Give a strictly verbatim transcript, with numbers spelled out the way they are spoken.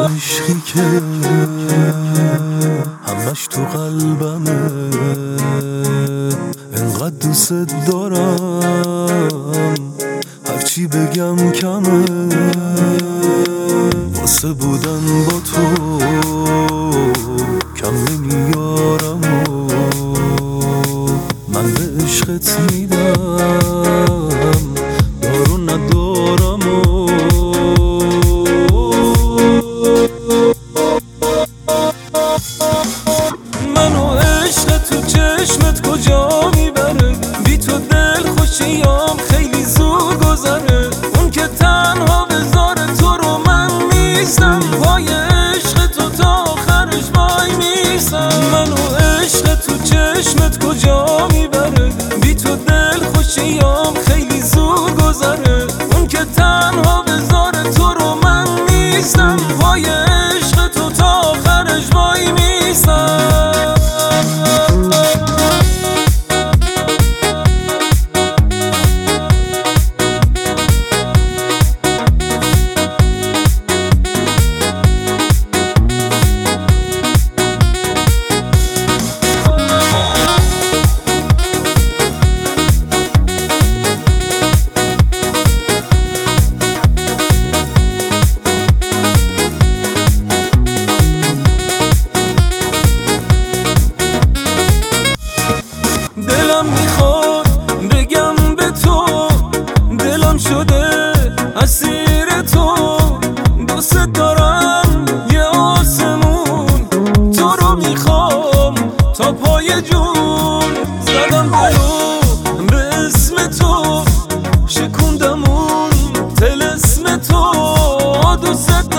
عشقی که همش تو قلبمه، انقدر دوست دارم هرچی بگم کمه. واسه بودن با تو کم نمیارم و من به عشقت میدم دارو ندارم و منو عشق تو چشمت کجا میبره، بی تو دل خوشیام خیلی زود گذره. اون که تنها بذاره تو رو من نیستم، پای عشق تو تا آخرش وای میستم. منو عشق تو چشمت کجا میبره، بی تو دل خوشیام خیلی زود گذره. اون که تنها بذاره تو رو من نیستم، پای عشق تو تا آخرش وای میستم. دلم میخواد بگم به تو، دلم شده اسیر تو. دوست دارم یه آسمون، تو رو میخوام تا پای جون. زدم دلو به اسم تو، شکوندم اون طلسم تو. دوست